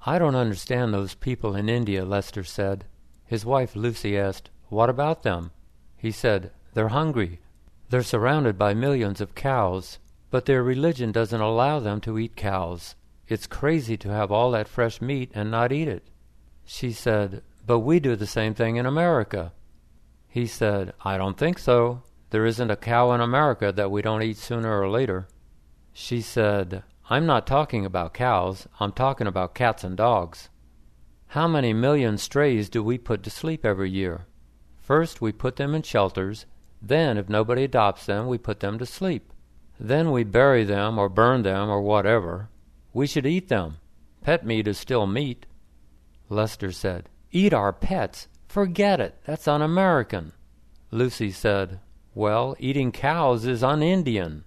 "I don't understand those people in India," Lester said. His wife Lucy asked, "What about them?" He said, "They're hungry. They're surrounded by millions of cows, but their religion doesn't allow them to eat cows. It's crazy to have all that fresh meat and not eat it." She said, "But we do the same thing in America." He said, "I don't think so. There isn't a cow in America that we don't eat sooner or later." She said, "I'm not talking about cows. I'm talking about cats and dogs. How many million strays do we put to sleep every year? First we put them in shelters, then if nobody adopts them we put them to sleep. Then we bury them or burn them or whatever. We should eat them. Pet meat is still meat." Lester said, "Eat our pets? Forget it. That's un-American." Lucy said, "Well, eating cows is un-Indian."